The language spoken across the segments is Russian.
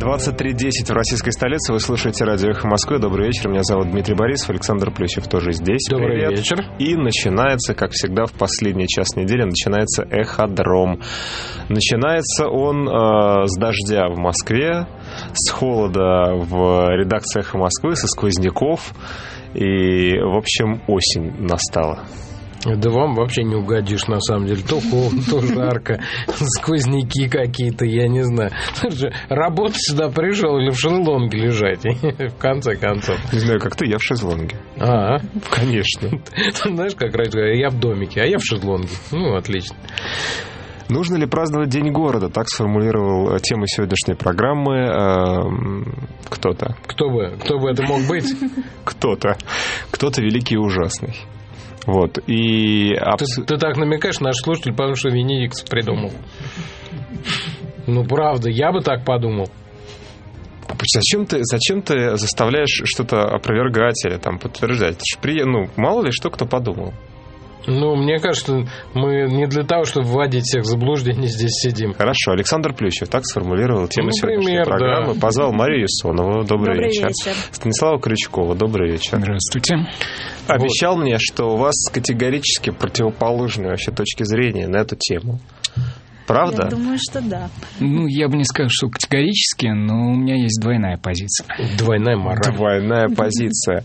23:10 в российской столице. Вы слушаете радио «Эхо Москвы». Добрый вечер. Меня зовут Дмитрий Борисов. Александр Плющев тоже здесь. Добрый Привет. вечер. И начинается, как всегда, в последний час недели, начинается «Эходром». Начинается он с дождя в Москве, с холода в редакции «Эхо Москвы», со сквозняков. И, в общем, осень настала. Да вам вообще не угодишь, на самом деле. То холодно, то жарко, сквозняки какие-то, я не знаю. Работать сюда пришел или в шезлонге лежать, в конце концов. Не знаю, как ты, я в шезлонге. Конечно. Ты знаешь, как раньше говорят, я в домике, а я в шезлонге. Ну, отлично. Нужно ли праздновать День города? Так сформулировал тему сегодняшней программы кто-то. Кто бы это мог быть? Кто-то великий и ужасный. Вот. И ты так намекаешь, наш слушатель, потому что Венедиктов придумал. Ну, правда, я бы так подумал. Зачем ты заставляешь что-то опровергать или там подтверждать? Мало ли что кто подумал. Ну, мне кажется, мы не для того, чтобы вводить всех в заблуждение, здесь сидим. Хорошо. Александр Плющев так сформулировал тему сегодняшней программы. Да. Позвал Марию Исонову. Добрый вечер. Станислава Крючкова. Добрый вечер. Здравствуйте. Обещал мне, что у вас категорически противоположные вообще точки зрения на эту тему. Правда? Я думаю, что да. Ну, я бы не сказал, что категорически, но у меня есть двойная позиция. Двойная мораль. Двойная позиция.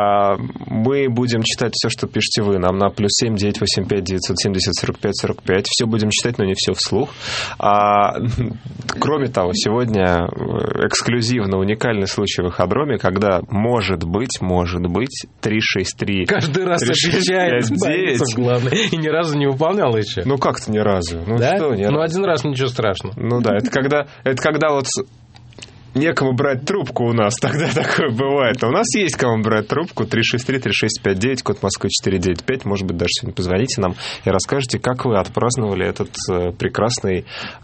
Мы будем читать все, что пишете вы. Нам на +7 985 970 45 45. Все будем читать, но не все вслух. Кроме того, сегодня эксклюзивно уникальный случай в «Эходроме», когда может быть 363. Каждый раз обещает, главное. И ни разу не выполнял еще. Ну, как-то ни разу. Ну, да? Что, Ну, один раз ничего страшного. Ну да, это когда вот некому брать трубку у нас, тогда такое бывает. А у нас есть кому брать трубку. 363-3659, код Москвы 495. Может быть, даже сегодня позвоните нам и расскажете, как вы отпраздновали этот прекрасный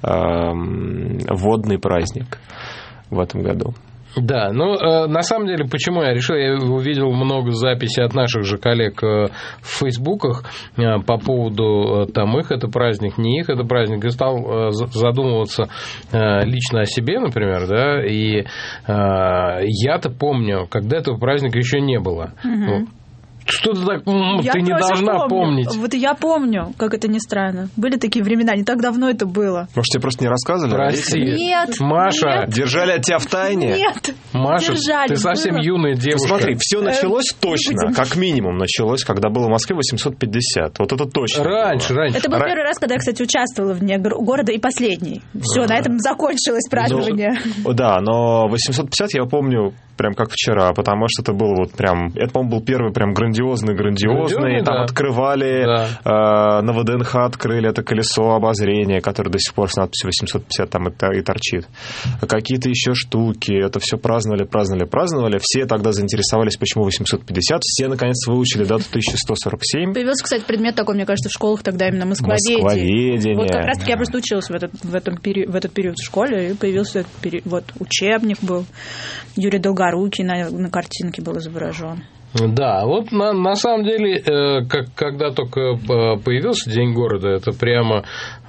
водный праздник в этом году. Да, на самом деле, почему я решил, я увидел много записей от наших же коллег в фейсбуках по поводу там их это праздник, не их это праздник, и стал задумываться лично о себе, например, да, и я-то помню, когда этого праздника еще не было. Угу. Что ты так... ты не должна помнить. Вот я помню, как это ни странно. Были такие времена, не так давно это было. Может, тебе просто не рассказывали? Прости. Нет. Маша. Нет. Держали от тебя в тайне? Нет. Маша, держали, ты совсем было. юная девушка. Смотри, все началось точно, как минимум началось, когда было в Москве 850. Вот это точно. Раньше. Это был первый раз, когда я, кстати, участвовала в Дне города, и последний. Все, на этом закончилось празднование. Да, но 850 я помню прям как вчера, потому что это был вот прям... Это, по-моему, был первый прям грандиозный. Там да. открывали, да. На ВДНХ открыли это колесо обозрения, которое до сих пор с надписью 850 там и торчит. Какие-то еще штуки. Это все праздновали. Все тогда заинтересовались, почему 850. Все, наконец, выучили дату 1147. Появился, кстати, предмет такой, мне кажется, в школах тогда именно москвоведение. Вот как раз-таки я просто училась в этот период в школе, и появился учебник был. Юрий Долгорукий на картинке был изображен. Да, вот на самом деле, когда только появился День города, это прямо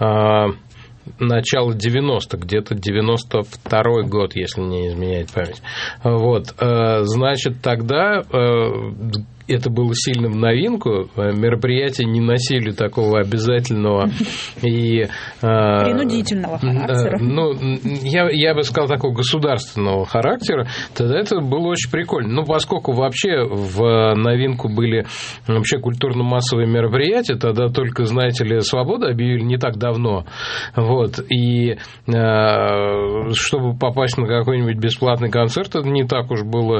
начало 90-х, где-то 92-й год, если не изменяет память. Вот, значит, тогда... Это было сильно в новинку. Мероприятия не носили такого обязательного и... принудительного характера. Я бы сказал, такого государственного характера. Тогда это было очень прикольно. Поскольку вообще в новинку были вообще культурно-массовые мероприятия, тогда только, знаете ли, «Свободу» объявили не так давно. Вот. И чтобы попасть на какой-нибудь бесплатный концерт, это не так уж было...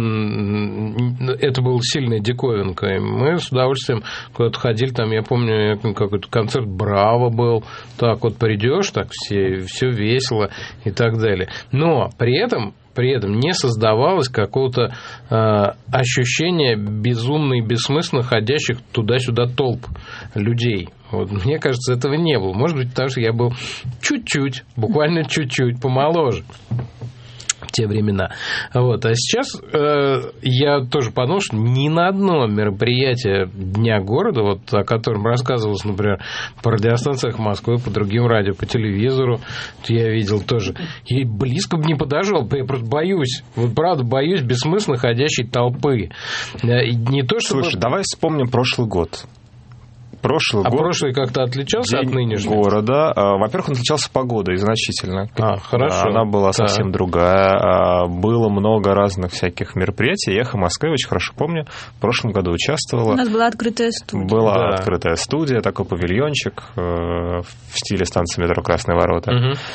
Это было сильно диковинка. И мы с удовольствием куда-то ходили, там, я помню, какой-то концерт «Браво» был, так вот придешь, так все весело и так далее. Но при этом не создавалось какого-то ощущения безумно и бессмысленно ходящих туда-сюда толп людей. Вот, мне кажется, этого не было. Может быть, потому что я был чуть-чуть, буквально чуть-чуть помоложе. те времена. Вот. А сейчас я тоже подумал, что ни на одно мероприятие Дня города, вот, о котором рассказывалось, например, по радиостанциях Москвы, по другим радио, по телевизору, я видел тоже, я близко бы не подошел, я просто боюсь, вот правда боюсь бессмысленно ходящей толпы. Не то, чтобы... Слушай, давай вспомним прошлый год. Прошлый как-то отличался от нынешнего? Города. Во-первых, он отличался погодой значительно. Хорошо. Она была совсем другая. Было много разных всяких мероприятий. «Эхо Москвы», очень хорошо помню, в прошлом году участвовала. У нас была открытая студия. Была открытая студия, такой павильончик в стиле станции метро «Красные ворота».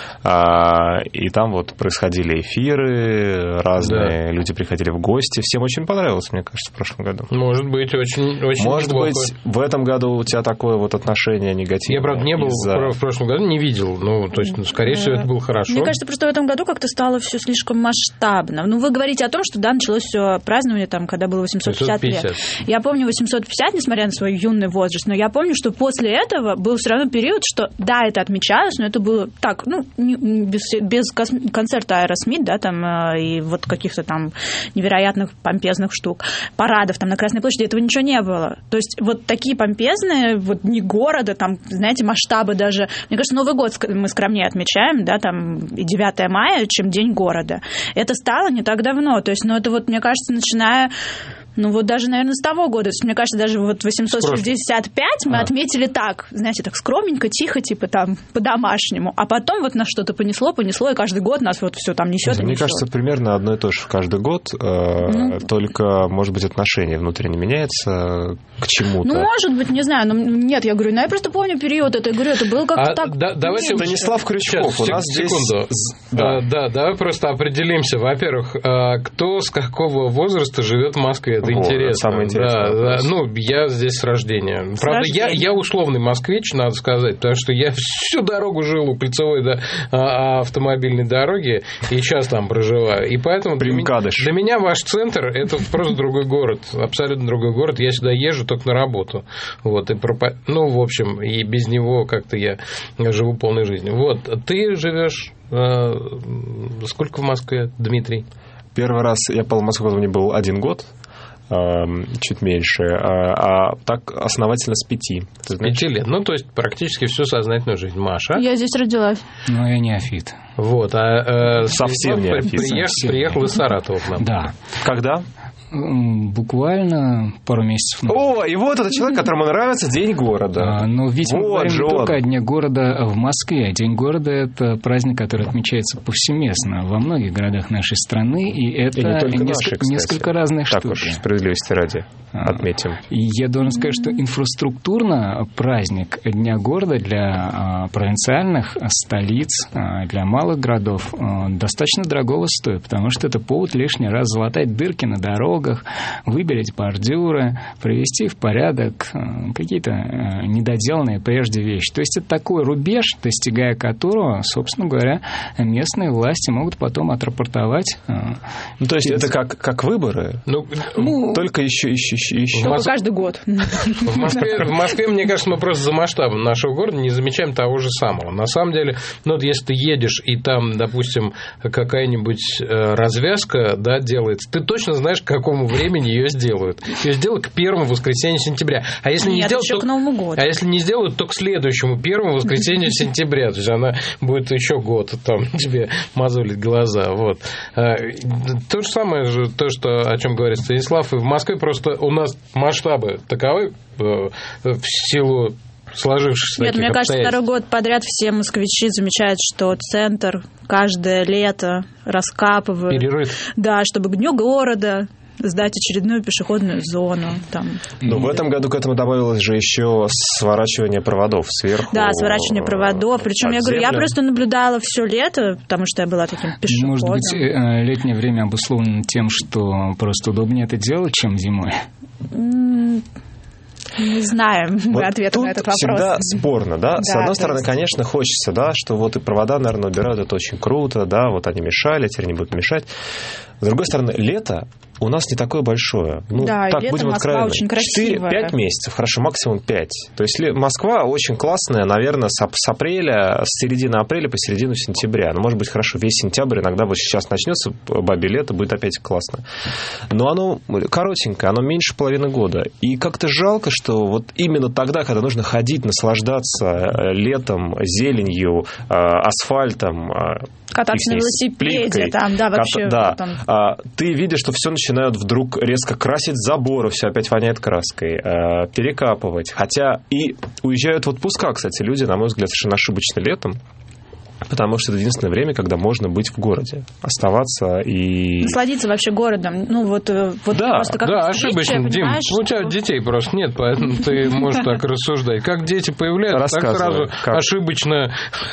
И там вот происходили эфиры, разные люди приходили в гости. Всем очень понравилось, мне кажется, в прошлом году. Может быть, очень Может неплохо. быть, в этом году у тебя такое вот отношение негативное. Я, правда, не был в прошлом году, не видел. Ну, то есть, скорее всего, это было хорошо. Мне кажется, просто в этом году как-то стало все слишком масштабно. Ну, вы говорите о том, что, да, началось все празднование, там, когда было 850 лет. Я помню 850, несмотря на свой юный возраст, но я помню, что после этого был все равно период, что, да, это отмечалось, но это было так, ну, без концерта Аэросмит, да, там, и вот каких-то там невероятных помпезных штук, парадов там на Красной площади, этого ничего не было. То есть, вот такие помпезные вот Дни города, там, знаете, масштабы даже. Мне кажется, Новый год мы скромнее отмечаем, да, там, и 9 мая, чем День города. Это стало не так давно. То есть, ну, это вот, мне кажется, начиная... Ну, вот даже, наверное, с того года. То есть, мне кажется, даже вот 865 мы отметили так, знаете, так скромненько, тихо, типа там, по-домашнему. А потом вот нас что-то понесло, и каждый год нас вот все там несет. Мне кажется, примерно одно и то же каждый год, только, может быть, отношение внутренне меняется к чему-то. Ну, может быть, не знаю. Но нет, я говорю, я просто помню период, это, я говорю, это было как-то так... Давайте Станислав Крючков. Сейчас, у нас секунду. Да, давай просто определимся. Во-первых, кто с какого возраста живет в Москве? Это интересно. Самое интересное. Да. Ну, я здесь с рождения. Правда, я условный москвич, надо сказать, потому что я всю дорогу жил у кольцевой автомобильной дороги и сейчас там проживаю. И поэтому для меня ваш центр – это просто другой город, абсолютно другой город. Я сюда езжу только на работу. Вот, ну, в общем, и без него как-то я живу полной жизнью. Вот, ты живешь сколько в Москве, Дмитрий? Первый раз я попал в Москву, мне был 1 год. Чуть меньше, а так основательно с 5. С 5 лет. Ну, то есть практически всю сознательную жизнь. Маша? Я здесь родилась. Ну, я неофит. Вот, совсем неофит. Приехал из Саратова к нам. Да. Когда? Буквально пару месяцев назад. О, и вот это человек, которому нравится День города. Но ведь мы говорим не только о Дне города в Москве. День города – это праздник, который отмечается повсеместно во многих городах нашей страны, и это несколько разных штук. Так уж, справедливости ради, отметим. И я должен сказать, что инфраструктурно праздник Дня города для провинциальных столиц, для малых городов достаточно дорогого стоит, потому что это повод лишний раз залатать дырки на дорогах, выбелить бордюры, привести в порядок какие-то недоделанные прежде вещи. То есть это такой рубеж, достигая которого, собственно говоря, местные власти могут потом отрапортовать. Ну, то есть это как выборы? Ну, только еще. Только каждый год. В Москве, мне кажется, мы просто за масштабом нашего города не замечаем того же самого. На самом деле, ну вот если ты едешь, и там, допустим, какая-нибудь развязка, да, делается, ты точно знаешь, к какому времени ее сделают. Ее сделают к 1 воскресенью сентября. А если не сделают, к Новому году. А если не сделают, то к следующему 1 воскресенью сентября. То есть она будет еще год там тебе мозолить глаза. Вот. То же самое же, о чем говорит Станислав. И в Москве просто у нас масштабы таковы в силу сложившихся таких обстоятельств. Нет, мне кажется, второй год подряд все москвичи замечают, что центр каждое лето раскапывают. Перерыт. Да, чтобы к Дню города сдать очередную пешеходную зону. Там. Но в этом году к этому добавилось же еще сворачивание проводов сверху. Да, сворачивание проводов. Причем я говорю, я просто наблюдала все лето, потому что я была таким пешеходом. Может быть, летнее время обусловлено тем, что просто удобнее это делать, чем зимой? Не знаем мы ответа на этот вопрос. Всегда спорно, да? С одной стороны, конечно, хочется, да, что вот и провода, наверное, убирают, это очень круто, да, вот они мешали, теперь не будут мешать. С другой стороны, лето у нас не такое большое. Ну, да, так, лето будем Москва очень красивая. 4-5 месяцев, хорошо, максимум 5. То есть Москва очень классная, наверное, с апреля, с середины апреля по середину сентября. Ну, может быть, хорошо, весь сентябрь, иногда вот сейчас начнется бабье лето, будет опять классно. Но оно коротенькое, оно меньше половины года. И как-то жалко, что вот именно тогда, когда нужно ходить, наслаждаться летом, зеленью, асфальтом, кататься на велосипеде, там, да, вообще. Да. Там... Ты видишь, что все начинают вдруг резко красить заборы, все опять воняет краской, перекапывать. Хотя и уезжают в отпуска, кстати, люди, на мой взгляд, совершенно ошибочно летом. Потому что это единственное время, когда можно быть в городе, оставаться и... Насладиться вообще городом. Ну, вот да, просто как да, ошибочно, Дим. У тебя детей просто нет, поэтому ты можешь так рассуждать. Как дети появляются, так сразу ошибочно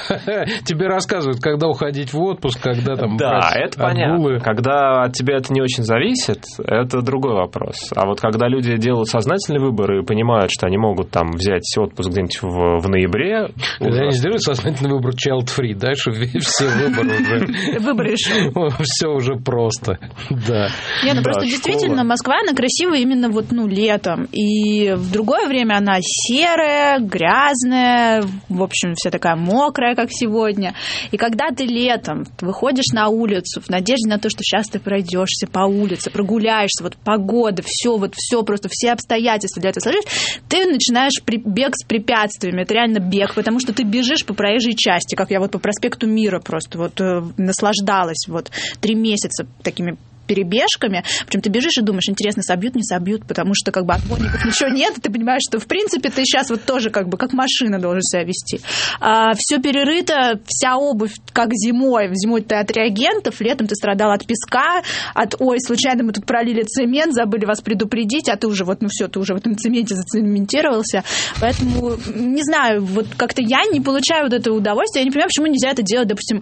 тебе рассказывают, когда уходить в отпуск, когда там брать отгулы. Да, это понятно. Когда от тебя это не очень зависит, это другой вопрос. А вот когда люди делают сознательный выбор и понимают, что они могут там взять отпуск где-нибудь в ноябре... Когда они сделают сознательный выбор child-free, дальше все выборы уже... Выбор решен. Все уже просто, да. Нет, ну просто действительно, Москва, она красивая именно вот, ну, летом. И в другое время она серая, грязная, в общем, вся такая мокрая, как сегодня. И когда ты летом выходишь на улицу в надежде на то, что сейчас ты пройдешься по улице, прогуляешься, вот погода, все просто все обстоятельства для этого сложились, ты начинаешь бег с препятствиями. Это реально бег, потому что ты бежишь по проезжей части, как я вот по проспекту Мира просто вот наслаждалась вот 3 месяца такими перебежками, причем ты бежишь и думаешь, интересно, собьют, не собьют, потому что как бы отбойников ничего нет, и ты понимаешь, что в принципе ты сейчас вот тоже как бы как машина должен себя вести. Все перерыто, вся обувь как зимой ты от реагентов, летом ты страдал от песка, от ой, случайно мы тут пролили цемент, забыли вас предупредить, а ты уже вот, ну все, ты уже в этом цементе зацементировался, поэтому, не знаю, вот как-то я не получаю вот это удовольствие, я не понимаю, почему нельзя это делать, допустим,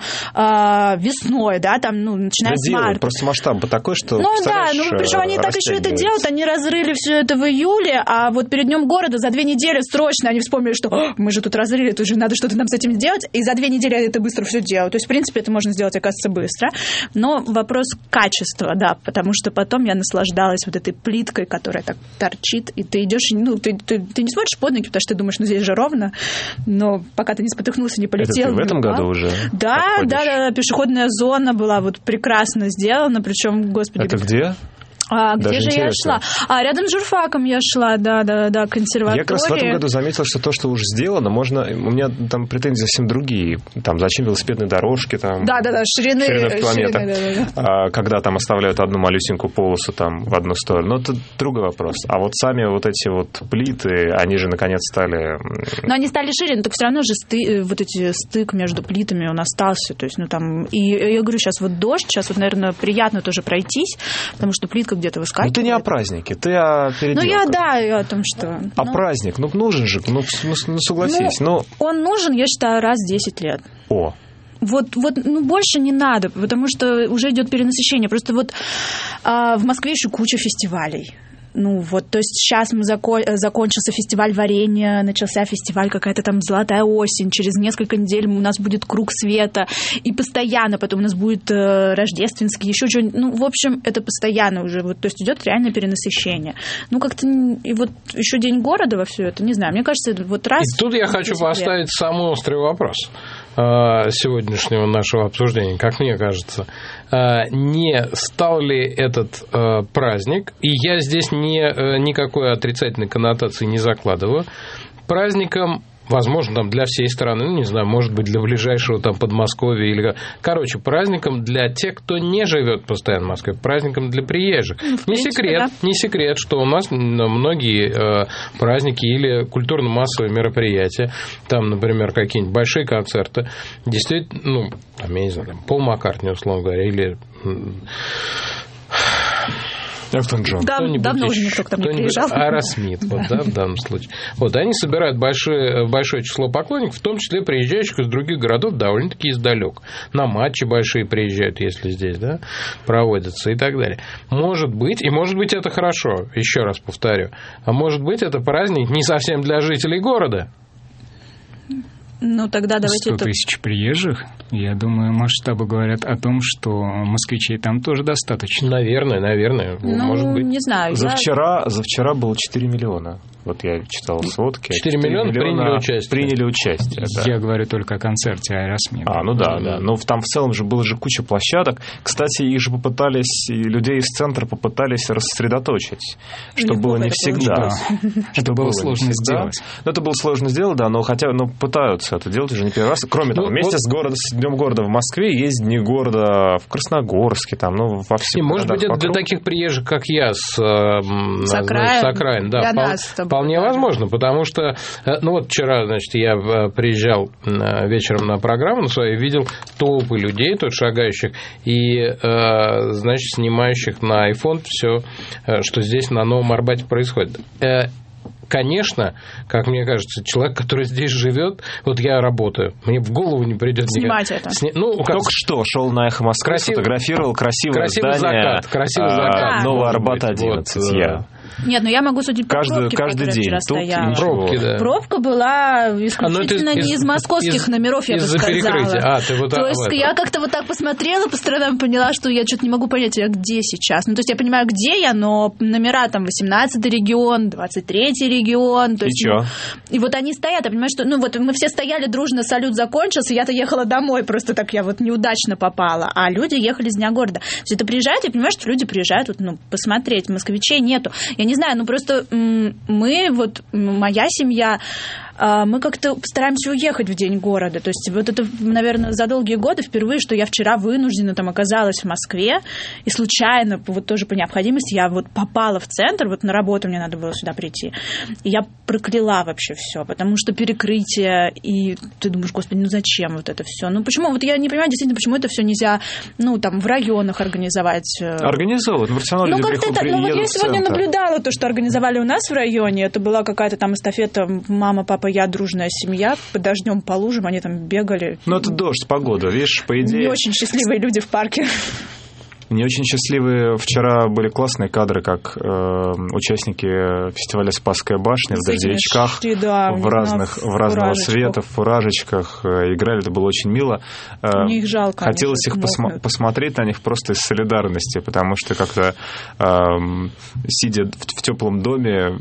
весной, да, там, ну, начиная с марта. Просто масштаб такой, что... Ну да, причем они так еще это делают, они разрыли все это в июле, а вот перед Днем города за 2 недели срочно они вспомнили, что мы же тут разрыли, тут же надо что-то нам с этим сделать, и за 2 недели это быстро все делают. То есть, в принципе, это можно сделать, оказывается, быстро. Но вопрос качества, да, потому что потом я наслаждалась вот этой плиткой, которая так торчит, и ты идешь, ну, ты не смотришь под ноги, потому что ты думаешь, ну, здесь же ровно, но пока ты не спотыкнулся, не полетел. Это ты в этом году уже? Да, пешеходная зона была вот прекрасно сделана, причем, господи... Это где? Где же я шла? Рядом с журфаком я шла, да, консерватория. Я как раз в этом году заметил, что то, что уже сделано, можно... У меня там претензии совсем другие. Там, зачем велосипедные дорожки, там... Да, ширины в километр. Да. Когда там оставляют одну малюсенькую полосу там в одну сторону. Ну, это другой вопрос. А вот сами вот эти вот плиты, они же, наконец, стали... Но они стали шире, но так все равно же стык между плитами, он остался. То есть, ну, там... И я говорю, сейчас вот дождь, сейчас вот, наверное, приятно тоже пройтись, потому что плитка где-то выскакивает. Ну, ты не о празднике, ты о переделках. Я о том, что... А праздник, нужен же, согласись. Он нужен, я считаю, раз в 10 лет. О. Вот, больше не надо, потому что уже идет перенасыщение. Просто вот в Москве еще куча фестивалей. Ну вот, то есть сейчас закончился фестиваль варенья, начался фестиваль какая-то там «Золотая осень», через несколько недель у нас будет «Круг света», и постоянно потом у нас будет рождественский, еще что-нибудь. Ну, в общем, это постоянно уже, вот, то есть идет реально перенасыщение. Ну, как-то, и вот еще День города во все это, не знаю, мне кажется, вот раз... И тут я хочу поставить самый острый вопрос сегодняшнего нашего обсуждения, как мне кажется. Не стал ли этот праздник, и я здесь никакой отрицательной коннотации не закладываю, праздником, возможно, там для всей страны, ну, не знаю, может быть, для ближайшего там Подмосковья или... Короче, праздником для тех, кто не живет постоянно в Москве, праздником для приезжих. Не секрет, что у нас многие праздники или культурно-массовые мероприятия, там, например, какие-нибудь большие концерты, действительно, ну, там, я не знаю, там, Пол Маккартни, условно говоря, или... Элтон Джон. Давно уже никто к нам не приезжал. Аэросмит, вот, да, в данном случае. Вот, они собирают большое число поклонников, в том числе приезжающих из других городов, довольно-таки издалек. На матчи большие приезжают, если здесь, да, проводятся и так далее. Может быть это хорошо, еще раз повторю, а может быть это праздник не совсем для жителей города. Ну, тогда давайте 100 тысяч приезжих, я думаю, масштабы говорят о том, что москвичей там тоже достаточно. Наверное, может быть. Не знаю. Завчера было 4 миллиона. Вот я читал сводки. 4 миллиона приняли участие. Да. Я говорю только о концерте Аэросмит. Да. Но там в целом же было же куча площадок. Кстати, их же людей из центра попытались рассредоточить, что было не всегда. Это было сложно сделать. Это было сложно сделать, да, но пытаются это делать уже не первый раз. Кроме того, вместе с Днем города в Москве есть Дни города в Красногорске, там, во всех. И, может быть, это для таких приезжих, как я, с окраин, да, вполне возможно, потому что, вчера, значит, я приезжал вечером на программу свою, видел толпы людей тут шагающих и, значит, снимающих на iPhone все, что здесь на Новом Арбате происходит. Конечно, как мне кажется, человек, который здесь живет, вот я работаю, мне в голову не придет снимать это. Только что шел на «Эхо Москвы», фотографировал красивое здание Нового Арбата 11. Нет, я могу судить по пробке, каждый день. Вчера стояла. Пробки, да. Пробка была исключительно не из московских номеров, я бы сказала. То есть я как-то вот так посмотрела по сторонам, поняла, что я что-то не могу понять, где сейчас. То есть я понимаю, где я, но номера там 18-й регион, 23-й регион. То есть, и вот они стоят, я понимаю, что мы все стояли дружно, салют закончился, я-то ехала домой, просто так я вот неудачно попала, а люди ехали с Дня города. То есть это приезжают, я понимаю, что люди приезжают посмотреть, москвичей нету. Я не знаю, просто моя семья, мы как-то стараемся уехать в День города. То есть вот это, наверное, за долгие годы впервые, что я вчера вынуждена там оказалась в Москве, и случайно, вот тоже по необходимости, я вот попала в центр, вот на работу мне надо было сюда прийти, и я прокляла вообще все, потому что перекрытие, и ты думаешь, господи, зачем вот это все? Почему? Вот я не понимаю действительно, почему это все нельзя, там, в районах организовать. Организовывают, профессионально люди приедут я сегодня наблюдала то, что организовали у нас в районе, это была какая-то там эстафета «Мама, папа, я, дружная семья», под дождем по лужам они там бегали. Это дождь, погода, видишь, по идее. Не очень счастливые люди в парке. Не очень счастливые. Вчера были классные кадры, как участники фестиваля «Спасская башня» в дождевичках, в разного цвета, в фуражечках играли. Это было очень мило. Мне их жалко. Хотелось их посмотреть на них просто из солидарности, потому что как-то, сидя в теплом доме,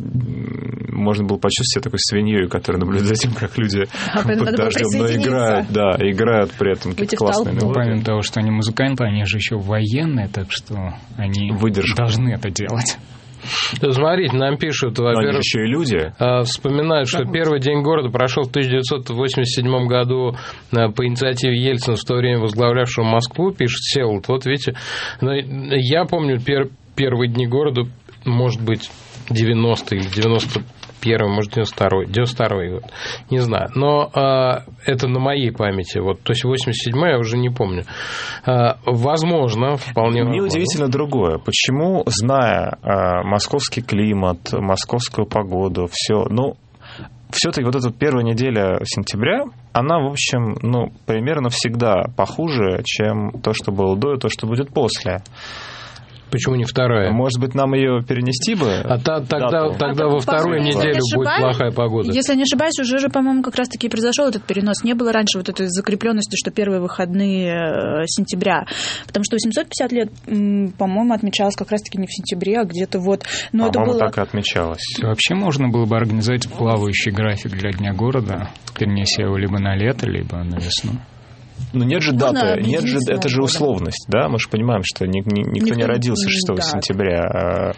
можно было почувствовать себя такой свиньей, которая наблюдает за тем, как люди под дождем, но играют при этом какие-то классные мелодии. Помимо того, что они музыканты, они же еще военные, так что они должны это делать. Смотрите, нам пишут, во-первых, еще и люди. Вспоминают, что первый День города прошел в 1987 году по инициативе Ельцина, в то время возглавлявшего Москву, пишет Всеволод. Вот видите, я помню первые Дни города, может быть, 90-й или 91-й, может, 92-й год, не знаю. Но это на моей памяти. То есть 87-й я уже не помню. Возможно, вполне возможно. Мне удивительно другое. Почему, зная московский климат, московскую погоду, все-таки вот эта первая неделя сентября, она, в общем, примерно всегда похуже, чем то, что было до, и то, что будет после. Почему не вторая? Может быть, нам ее перенести бы? Тогда во вторую неделю будет плохая погода. Если не ошибаюсь, уже, по-моему, как раз-таки произошел этот перенос. Не было раньше вот этой закрепленности, что первые выходные сентября. Потому что 850 лет, по-моему, отмечалось как раз-таки не в сентябре, а где-то вот. Но по-моему, так и отмечалось. Вообще можно было бы организовать плавающий график для Дня города, перенеся его либо на лето, либо на весну. Нет же даты, это же условность, да? Мы же понимаем, что никто не родился 6 сентября,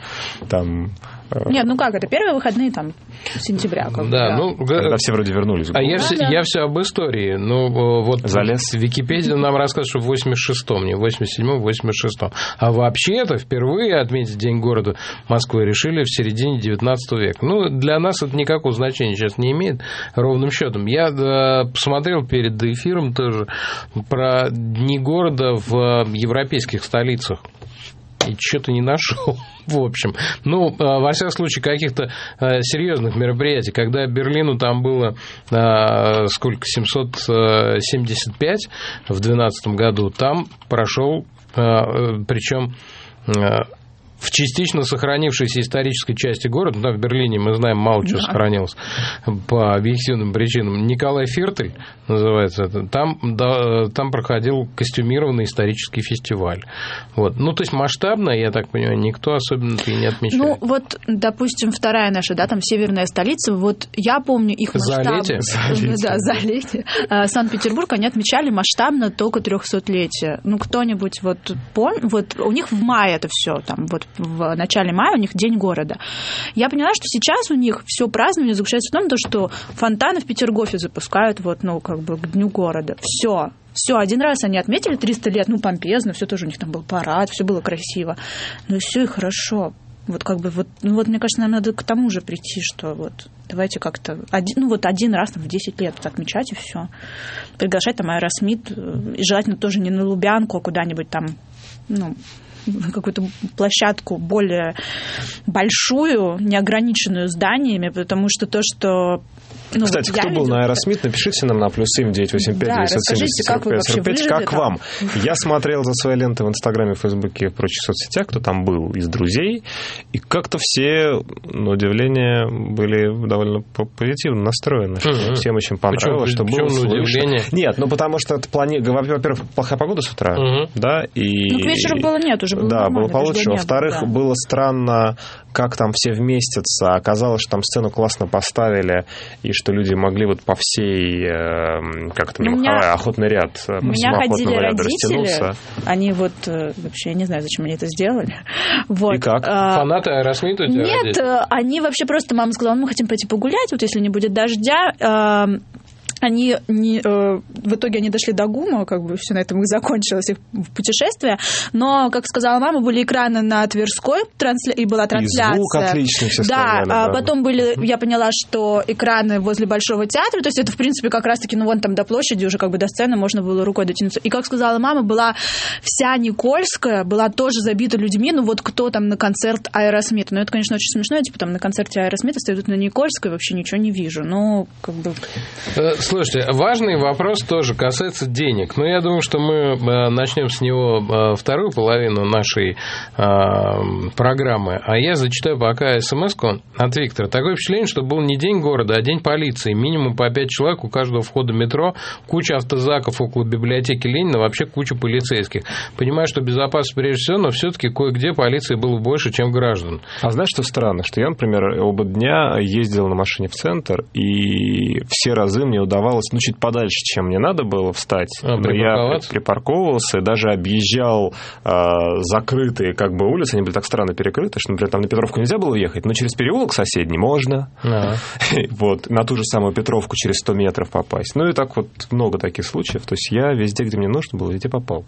Нет, это первые выходные сентября. Когда все вроде вернулись. Я все об истории. Залез. Википедия нам рассказывает, что в 86-м, не в 87-м, в 86-м. А вообще-то впервые отметить День города Москвы решили в середине 19 века. Для нас это никакого значения сейчас не имеет, ровным счетом. Я посмотрел перед эфиром тоже про Дни города в европейских столицах. И что-то не нашел, в общем. Во всяком случае, каких-то серьезных мероприятий. Когда Берлину там было 775 в 2012 году, там прошел, причем в частично сохранившейся исторической части города, в Берлине, мы знаем, мало чего сохранилось по объективным причинам, Николай Фиртель называется это, там проходил костюмированный исторический фестиваль. Вот. Ну, то есть масштабно, я так понимаю, никто особенно-то и не отмечает. Ну, вот, допустим, вторая наша, да, там северная столица, вот я помню их масштаб. Залетие. Санкт-Петербург, они отмечали масштабно только 300-летие. Ну, кто-нибудь вот помнит, вот у них в мае это все, там, вот в начале мая у них День города. Я поняла, что сейчас у них все празднование заключается в том, что фонтаны в Петергофе запускают вот, ну, как бы к Дню города. Все, один раз они отметили 300 лет, ну, помпезно, все тоже у них там был парад, все было красиво. Ну, и все, и хорошо. Вот как бы вот, ну, вот мне кажется, нам надо к тому же прийти, что вот давайте как-то один раз там, в 10 лет отмечать, и все. Приглашать там Аэросмит, и желательно тоже не на Лубянку, а куда-нибудь там, ну, какую-то площадку более большую, неограниченную зданиями, потому что то, что... Ну, кстати, кто был на Аэросмит, напишите нам на +7 985 970 45 45. Как вам? Я смотрел за своей лентой в Инстаграме, в Фейсбуке и в прочих соцсетях, кто там был из друзей, и как-то все, на удивление, были довольно позитивно настроены. Всем очень понравилось, что было слышно. Нет, ну потому что это во-первых, плохая погода с утра, да, и... Ну, к вечеру было нет, уже было нормально. Да, было получше. Во-вторых, было странно, как там все вместятся. Оказалось, что там сцену классно поставили, и что люди могли вот по всей, как-то не маховая, охотный ряд, у меня ходили родители, они вот, вообще, я не знаю, зачем они это сделали. Вот. И как? Фанаты Аэросмита? Нет, они вообще просто, мама сказала, мы хотим пойти погулять, вот если не будет дождя. Они в итоге они дошли до ГУМа, как бы все на этом и закончилось их путешествие. Но, как сказала мама, были экраны на Тверской, и была трансляция. И звук отличный все стояли. Да, потом были, я поняла, что экраны возле Большого театра, то есть это, в принципе, как раз-таки, ну, вон там до площади, уже как бы до сцены можно было рукой дотянуться. И, как сказала мама, была вся Никольская, была тоже забита людьми, ну, вот кто там на концерт Аэросмита. Ну, это, конечно, очень смешно, типа там на концерте Аэросмита стоят на Никольской, вообще ничего не вижу. Ну, как бы... Слушайте, важный вопрос тоже касается денег. Но я думаю, что мы начнем с него вторую половину нашей программы. А я зачитаю пока смс-ку от Виктора. Такое впечатление, что был не день города, а день полиции. Минимум по 5 человек у каждого входа в метро, куча автозаков около библиотеки Ленина, вообще куча полицейских. Понимаю, что безопасность прежде всего, но все-таки кое-где полиции было больше, чем граждан. А знаешь, что странно? Что я, например, оба дня ездил на машине в центр, и все разы мне удавалось, ну, чуть подальше, чем мне надо было встать. Но я припарковывался, даже объезжал закрытые как бы улицы, они были так странно перекрыты, что, например, там на Петровку нельзя было ехать, но через переулок соседний можно. Вот, на ту же самую Петровку через 100 метров попасть. Ну и так вот много таких случаев. То есть я везде, где мне нужно было, везде попал.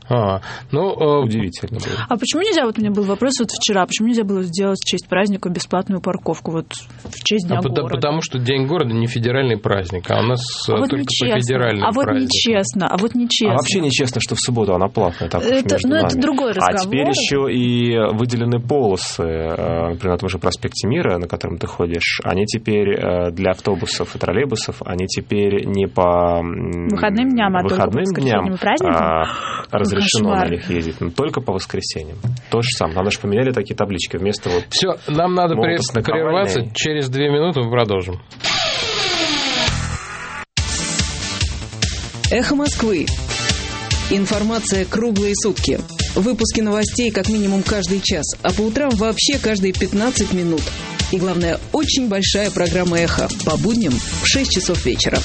Удивительно было. А почему нельзя, вот у меня был вопрос вот вчера, почему нельзя было сделать в честь праздника бесплатную парковку, вот в честь Дня города? Потому что День города не федеральный праздник, а у нас только по федеральным праздникам. А вот нечестно. А вообще нечестно, что в субботу она платная. Так это другой разговор. А теперь еще и выделены полосы, например, на том же проспекте Мира, на котором ты ходишь, они теперь для автобусов и троллейбусов, они теперь не по выходным дням, а только по воскресеньям и праздникам. Разрешено на них ездить, но только по воскресеньям. То же самое. Надо же поменяли такие таблички вместо вот... Все, нам надо прерваться. Через 2 минуты мы продолжим. Эхо Москвы. Информация круглые сутки. Выпуски новостей как минимум каждый час, а по утрам вообще каждые 15 минут. И главное, очень большая программа «Эхо» по будням в 6 часов вечера.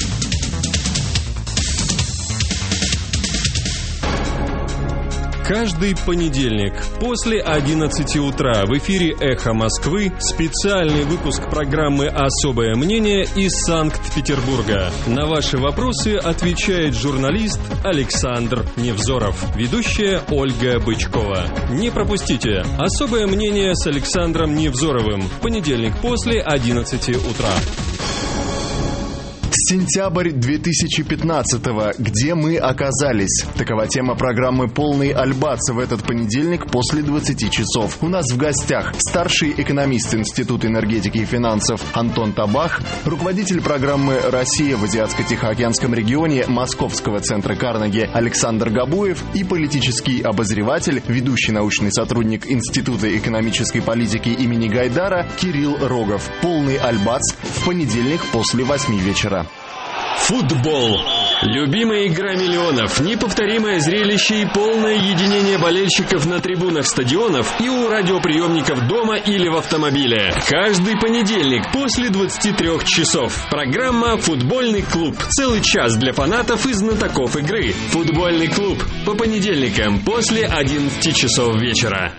Каждый понедельник после 11 утра в эфире «Эхо Москвы» специальный выпуск программы «Особое мнение» из Санкт-Петербурга. На ваши вопросы отвечает журналист Александр Невзоров, ведущая Ольга Бычкова. Не пропустите «Особое мнение» с Александром Невзоровым в понедельник после 11 утра. Сентябрь 2015-го. Где мы оказались? Такова тема программы «Полный Альбац» в этот понедельник после 20 часов. У нас в гостях старший экономист Института энергетики и финансов Антон Табах, руководитель программы «Россия в Азиатско-Тихоокеанском регионе» Московского центра Карнеги Александр Габуев и политический обозреватель, ведущий научный сотрудник Института экономической политики имени Гайдара Кирилл Рогов. «Полный Альбац» в понедельник после 8 вечера. Футбол. Любимая игра миллионов, неповторимое зрелище и полное единение болельщиков на трибунах стадионов и у радиоприемников дома или в автомобиле. Каждый понедельник после 23 часов. Программа «Футбольный клуб». Целый час для фанатов и знатоков игры. «Футбольный клуб» по понедельникам после 11 часов вечера.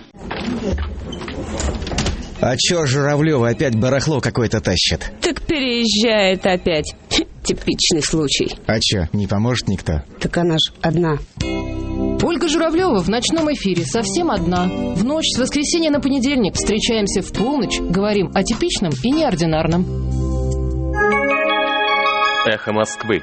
А чё Журавлёва опять барахло какое-то тащит? Так переезжает опять. Типичный случай. А чё, не поможет никто? Так она ж одна. Ольга Журавлёва в ночном эфире совсем одна. В ночь с воскресенья на понедельник встречаемся в полночь, говорим о типичном и неординарном. Эхо Москвы.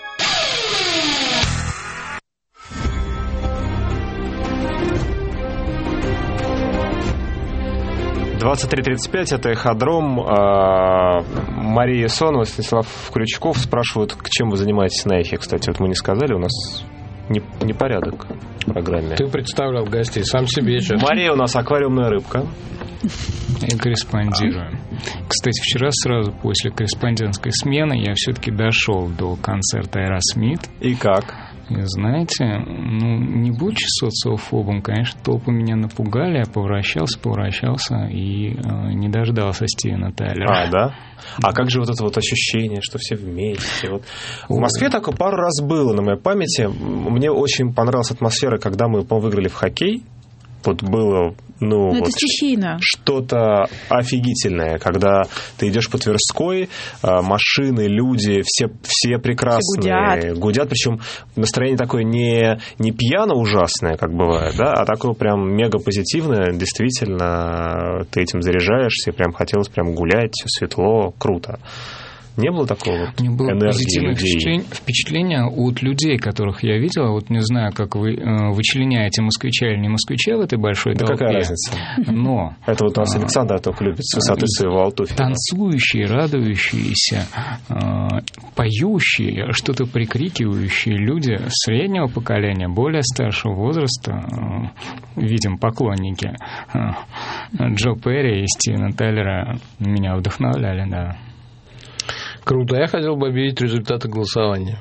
«23:35», это «Эходром». Мария Сонова, Станислав Крючков спрашивают, чем вы занимаетесь на «Эхе». Кстати, вот мы не сказали, у нас непорядок в программе. Ты представлял гостей, сам себе сейчас. Мария у нас аквариумная рыбка. И корреспондируем. Кстати, вчера сразу после корреспондентской смены я все-таки дошел до концерта Aerosmith. И как? И знаете, не будучи социофобом, конечно, толпы меня напугали, я поворачивался и не дождался Стивена Тайлера. А, да? А как же вот это вот ощущение, что все вместе? Вот. В Москве такое пару раз было на моей памяти. Мне очень понравилась атмосфера, когда мы, по-моему, выиграли в хоккей. Вот было, это стихийно. Что-то офигительное, когда ты идешь по Тверской, машины, люди, все прекрасные, все гудят, причем настроение такое не пьяно ужасное, как бывает, да, а такое прям мега позитивное, действительно, ты этим заряжаешься, прям хотелось прям гулять, все светло, круто. Не было такого Мне было позитивное впечатление от людей, которых я видел. Вот не знаю, как вы вычленяете москвича или не москвича в этой большой толпе. Какая разница? Но это вот у нас Александр только любит с высоты своего алтуфья. Танцующие, радующиеся, поющие, что-то прикрикивающие люди среднего поколения, более старшего возраста, видим, поклонники Джо Перри и Стивена Тайлера меня вдохновляли, да. Круто. Я хотел бы объявить результаты голосования.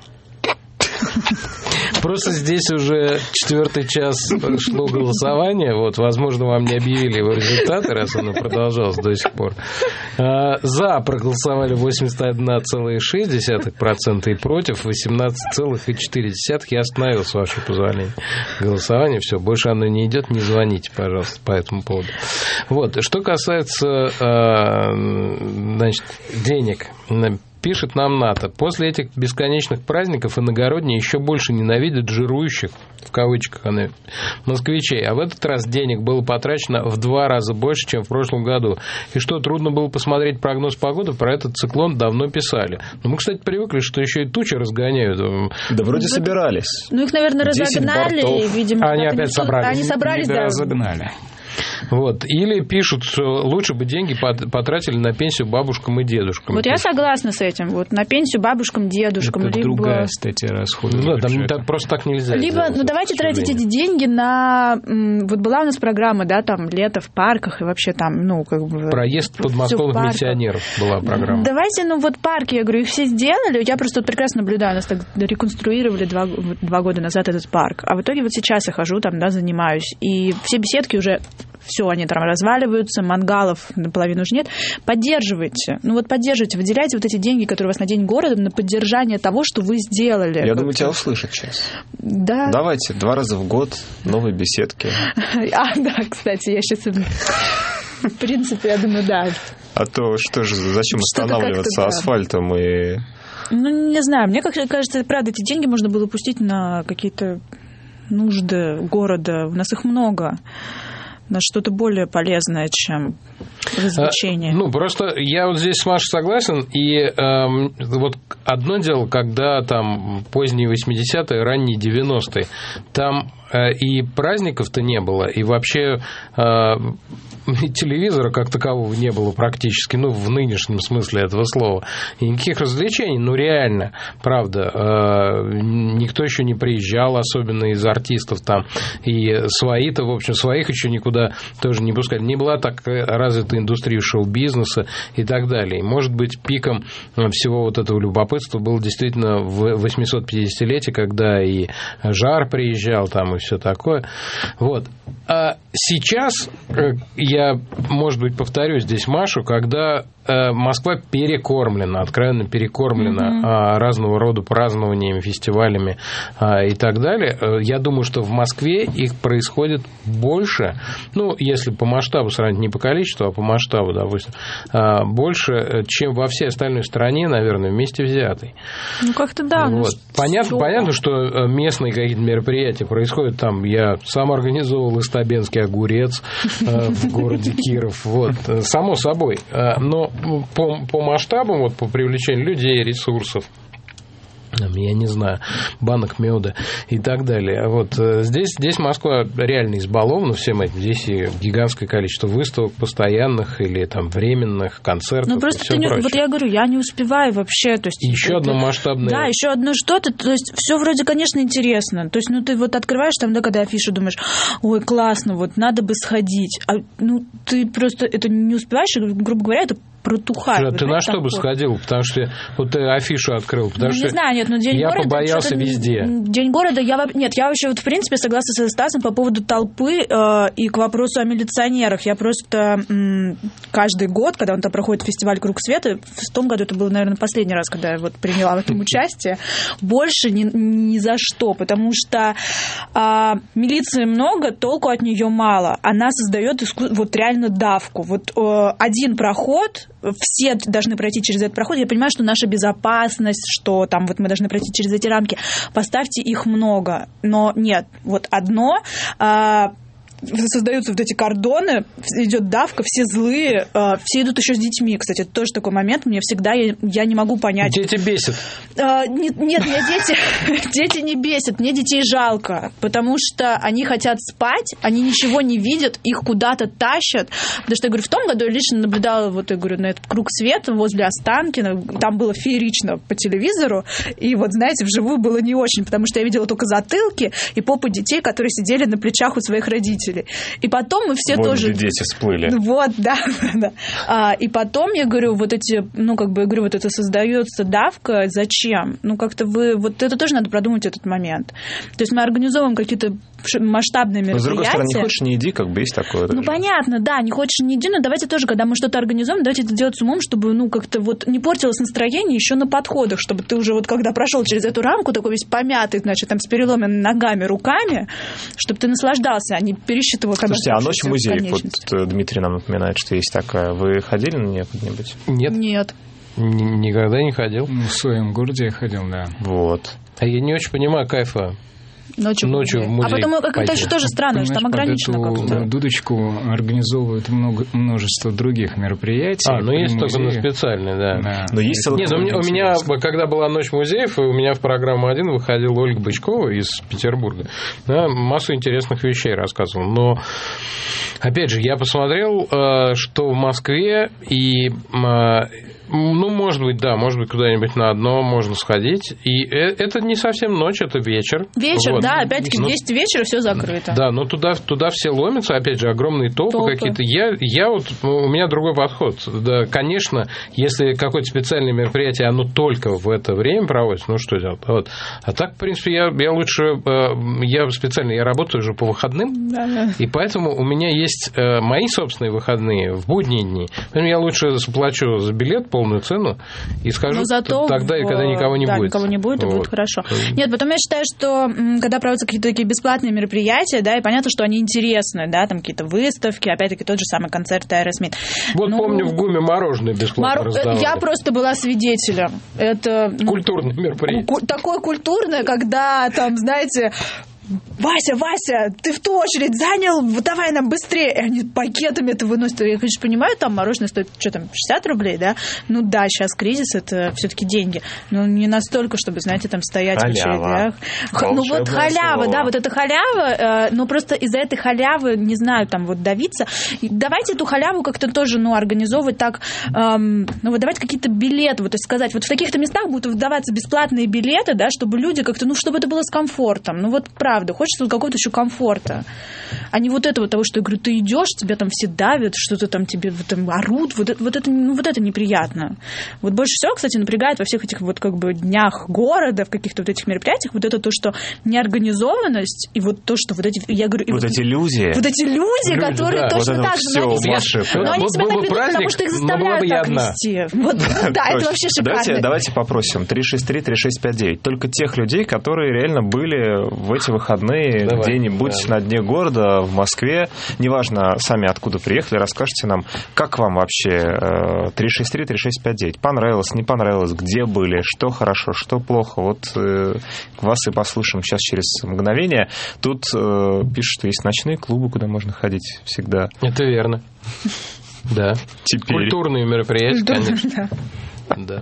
Просто здесь уже 4-й час шло голосование. Вот, возможно, вам не объявили его результаты, раз оно продолжалось до сих пор. За проголосовали 81,6% и против 18,4%. Я остановил, с вашего позволения, голосование. Все, больше оно не идет. Не звоните, пожалуйста, по этому поводу. Вот. Что касается денег, пишет нам НАТО. После этих бесконечных праздников иногородние еще больше ненавидят жирующих, в кавычках, москвичей. А в этот раз денег было потрачено в 2 раза больше, чем в прошлом году. И что, трудно было посмотреть прогноз погоды? Про этот циклон давно писали. Но мы, кстати, привыкли, что еще и тучи разгоняют. Да вроде собирались. Их, наверное, разогнали. Видимо, они опять собрались. Они собрались, да. Разогнали. Вот. Или пишут, что лучше бы деньги потратили на пенсию бабушкам и дедушкам. Вот я согласна с этим. Вот на пенсию бабушкам, дедушкам. Это либо другая статья расходов. Да, там просто так нельзя. Либо, давайте тратить эти деньги на... Вот была у нас программа, да, там, лето в парках и вообще там, проезд подмосковных миссионеров была программа. Давайте, парки, я говорю, их все сделали. Я просто прекрасно наблюдаю, нас так реконструировали 2 года назад этот парк. А в итоге вот сейчас я хожу там, да, занимаюсь. И все беседки уже... Все, они там разваливаются, мангалов наполовину уже нет. Поддерживайте. Поддерживайте, выделяйте вот эти деньги, которые у вас на День города, на поддержание того, что вы сделали. Я думаю, тебя услышат сейчас. Да. Давайте 2 раза в год новые беседки. Да, кстати, я сейчас... В принципе, я думаю, да. А то что же, зачем останавливаться асфальтом и... Не знаю, мне кажется, правда, эти деньги можно было пустить на какие-то нужды города. У нас их много. на что-то более полезное, чем развлечение. Просто я вот здесь с Машей согласен, и вот одно дело, когда там поздние 80-е, ранние 90-е, там и праздников-то не было, и вообще телевизора как такового не было практически, в нынешнем смысле этого слова, и никаких развлечений, реально, правда, никто еще не приезжал, особенно из артистов там, и свои-то, в общем, своих еще никуда тоже не пускали, не была так развита индустрия шоу-бизнеса и так далее, и, может быть, пиком всего вот этого любопытства было действительно в 850-летие, когда и Жар приезжал там, и все такое, вот. А сейчас я, может быть, повторю здесь Машу, когда Москва перекормлена, откровенно перекормлена разного рода празднованиями, фестивалями и так далее. Я думаю, что в Москве их происходит больше, если по масштабу сравнить, не по количеству, а по масштабу, допустим, больше, чем во всей остальной стране, наверное, вместе взятой. Как-то да. Вот. Понятно, что местные какие-то мероприятия происходят там. Я сам организовывал Истабенский огурец в городе Киров. Вот. Само собой. Но по масштабам, вот, по привлечению людей, ресурсов, я не знаю, банок меда и так далее. Вот здесь Москва реально избалована всем этим. Здесь и гигантское количество выставок постоянных или там временных, концертов. Просто вот я говорю, я не успеваю вообще. То есть, еще одно масштабное. Да, еще одно что-то. То есть все вроде, конечно, интересно. То есть, ты вот открываешь там, когда афишу, думаешь, ой, классно, вот надо бы сходить. А ты просто это не успеваешь, грубо говоря, это протухает. Ты на что бы сходил? Потому что вот ты афишу открыл. Потому что не знаю, День я города... побоялся везде. День города... Я вообще, в принципе, согласна со Стасом по поводу толпы и к вопросу о милиционерах. Я просто каждый год, когда он там проходит фестиваль «Круг света», в том году это был, наверное, последний раз, когда я приняла в этом участие, больше ни за что, потому что милиции много, толку от нее мало. Она создает реально давку. Один проход... Все должны пройти через этот проход. Я понимаю, что наша безопасность, что там мы должны пройти через эти рамки. Поставьте их много. Но нет, одно... создаются эти кордоны, идет давка, все злые, все идут еще с детьми. Кстати, это тоже такой момент, мне всегда, я не могу понять. Дети бесят. Нет, меня дети не бесят, мне детей жалко, потому что они хотят спать, они ничего не видят, их куда-то тащат. Потому что, я говорю, в том году я лично наблюдала, на этот круг света возле Останкина, там было феерично по телевизору, и знаете, вживую было не очень, потому что я видела только затылки и попы детей, которые сидели на плечах у своих родителей. И потом мы все тоже... дети всплыли. Да. И потом, я говорю, это создается давка. Зачем? Как-то это тоже надо продумать этот момент. То есть мы организовываем какие-то масштабные мероприятия. Но, с другой стороны, не хочешь, не иди, есть такое. Понятно, да, не хочешь, не иди, но давайте тоже, когда мы что-то организуем, давайте это делать с умом, чтобы, как-то не портилось настроение еще на подходах, чтобы ты уже когда прошел через эту рамку, такой весь помятый, там, с переломанными ногами, руками, чтобы ты наслаждался, а не пересчитывал, когда... Слушайте, а ночь музеев, Дмитрий нам напоминает, что есть такая. Вы ходили на нее когда-нибудь? Нет. Никогда не ходил. В своем городе я ходил, да. Вот. А я не очень понимаю кайфа. Ночью в музей. А потому как это еще тоже странно, что там ограничено как-то. Дудочку организовывают множество других мероприятий. Есть только на специальные, да. Но есть у меня, когда была ночь музеев, у меня в программу 1 выходила Ольга Бычкова из Петербурга. Да, массу интересных вещей рассказывала. Но, опять же, я посмотрел, что в Москве и... может быть, куда-нибудь на одно можно сходить. И это не совсем ночь, это вечер. Вечер, да, опять-таки, в 10 вечера все закрыто. Да, но туда все ломятся, опять же, огромные толпы какие-то. У меня другой подход. Да, конечно, если какое-то специальное мероприятие, оно только в это время проводится, что делать? А так, в принципе, я работаю уже по выходным, да. И поэтому у меня есть мои собственные выходные в будние дни. Поэтому я лучше заплачу за билет полную цену и скажу тогда, и когда никого не будет. Никого не будет, и будет хорошо. Нет, потом я считаю, что когда проводятся какие-то такие бесплатные мероприятия, да, и понятно, что они интересны, да, там какие-то выставки, опять-таки тот же самый концерт Аэросмит. Помню, в ГУМе мороженое бесплатно раздавали. Я просто была свидетелем. Это культурное мероприятие. Такое культурное, когда там, знаете... Вася, ты в ту очередь занял, давай нам быстрее. И они пакетами это выносят. Я, конечно, понимаю, там мороженое стоит, 60 рублей, да? Ну да, сейчас кризис, это все-таки деньги. Но не настолько, чтобы, знаете, там стоять в очередях. Ну вот халява, да, вот эта халява, но просто из-за этой халявы, не знаю, там вот давиться. Давайте эту халяву как-то тоже, организовывать так, выдавать какие-то билеты, то есть сказать, вот в таких-то местах будут выдаваться бесплатные билеты, да, чтобы люди как-то, чтобы это было с комфортом. Правда, хочется какого-то еще комфорта, а не вот этого того, что я говорю, ты идешь, тебя там все давят, что-то там тебе там орут, вот это неприятно. Вот больше всего, кстати, напрягает во всех этих днях города, в каких-то вот этих мероприятиях, вот это то, что неорганизованность, и вот то, что вот эти, я говорю... Вот эти люди, которые точно так же, но они себя так ведут, потому что их заставляют так вести. Да, это вообще шикарно. Давайте попросим 363-3659. Только тех людей, которые реально были в эти выходные где-нибудь на дне города, в Москве. Неважно, сами откуда приехали, расскажите нам, как вам вообще 363-3659. Понравилось, не понравилось, где были, что хорошо, что плохо. Вот вас и послушаем сейчас через мгновение. Тут пишут, что есть ночные клубы, куда можно ходить всегда. Это верно. Да. Теперь... Культурные мероприятия, конечно. Да.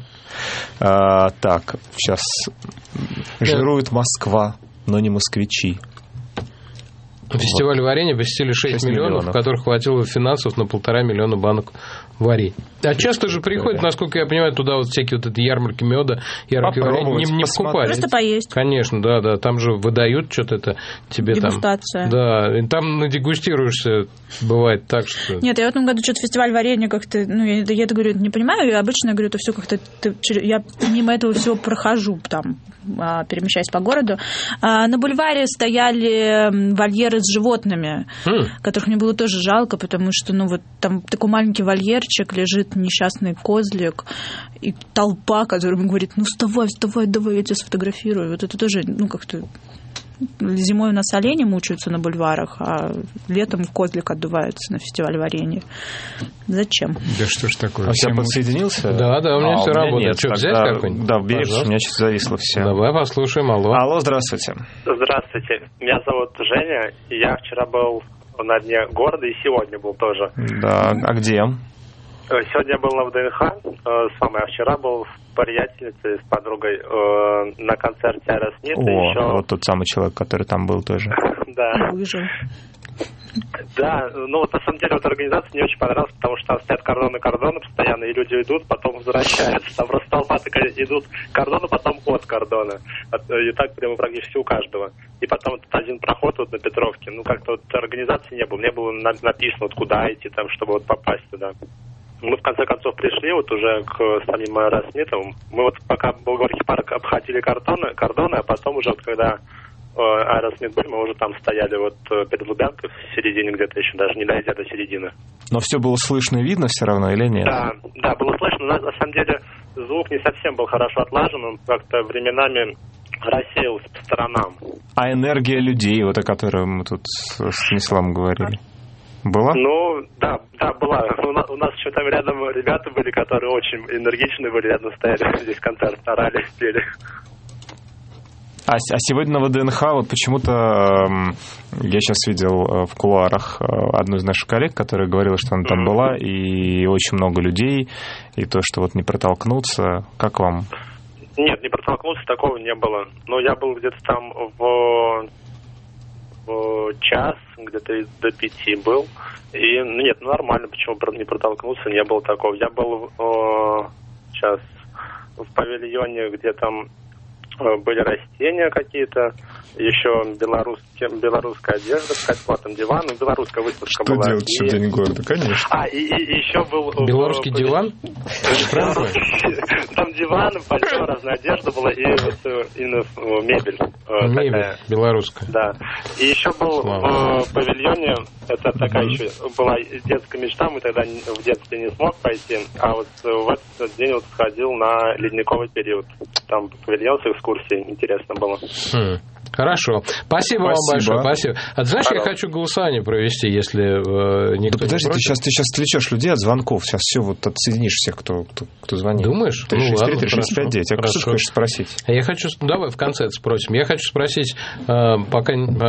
Так, сейчас жирует Москва, но не москвичи. Фестиваль варенья посетили 6 миллионов, которых хватило финансов на 1,5 миллиона банок варенья. А часто же приходят, насколько я понимаю, туда всякие эти ярмарки меда, ярмарки варенья, не покупать. Просто поесть. Конечно, да. Там же выдают что-то это тебе дегустация. Там. Да, и там надегустируешься, бывает так, что... Нет, я в этом году что-то фестиваль варенья как-то, я это говорю, не понимаю, я обычно говорю, это все как-то, я мимо этого всего прохожу там, перемещаясь по городу. На бульваре стояли вольеры с животными, которых мне было тоже жалко, потому что, там такой маленький вольерчик, лежит несчастный козлик, и толпа, которая ему говорит, вставай, давай, я тебя сфотографирую. Вот это тоже, как-то... Зимой у нас олени мучаются на бульварах, а летом козлик отдувается на фестивале варенья. Зачем? Да что ж такое? А я подсоединился? Да, у меня все работает. Нет, что, взять какой-нибудь? Да, берешь, у меня сейчас зависло все. Давай послушаем, алло. Здравствуйте. Здравствуйте, меня зовут Женя, и я вчера был на дне города, и сегодня был тоже. Да, а где? Сегодня я был на ВДНХ с мамой, а вчера был с приятельницей, с подругой на концерте Аэросмита. Вот тот самый человек, который там был тоже. Да. Выжил. Да, на самом деле организация мне очень понравилась, потому что там стоят кордоны постоянно, и люди идут, потом возвращаются. Там просто толпа такая, идут к кордону, потом от кордона. И так прямо практически у каждого. И потом один проход на Петровке. Как-то организации не было. Не было написано, куда идти, там, чтобы попасть туда. Мы в конце концов пришли уже к самим Аэросмитам. Мы пока был Горький парк, обходили кордоны, а потом уже когда Аэросмит были, мы уже там стояли перед Лубянкой в середине где-то еще, даже не дойдя до середины. Но все было слышно и видно все равно или нет? Да, было слышно, но на самом деле звук не совсем был хорошо отлажен, он как-то временами рассеялся по сторонам. А энергия людей, о которой мы тут с Станиславом говорили? Была? Да, была. У нас еще там рядом ребята были, которые очень энергичные были, рядом стояли, здесь концерт, орали, пели. А сегодня на ВДНХ почему-то я сейчас видел в кулуарах одну из наших коллег, которая говорила, что она там была, и очень много людей, и то, что не протолкнуться. Как вам? Нет, не протолкнуться, такого не было. Но я был где-то там в час, где-то до 5 был. И, нормально, почему не протолкнуться, не было такого. Я был сейчас в павильоне, где там были растения какие-то, еще белорусская одежда, кстати, там диван, белорусская выставка была. Что делать еще в день города, конечно. И еще был... Белорусский диван? Там диван, большая разная одежда была, и именно мебель. Мебель белорусская. Да. И еще был в павильоне, это такая еще была детская мечта, мы тогда в детстве не смог пойти, а в этот день сходил на ледниковый период. Там павильон с экскурсией, интересно было. Хорошо. Спасибо вам большое. Спасибо. А ты знаешь, я хочу голосование провести, если никто не против. Ты сейчас отвлечешь людей от звонков. Сейчас все вот отсоединишь всех, кто звонит. Думаешь? 363-3659. Я что хочешь спросить? Я хочу... Давай в конце спросим. Я хочу спросить, пока...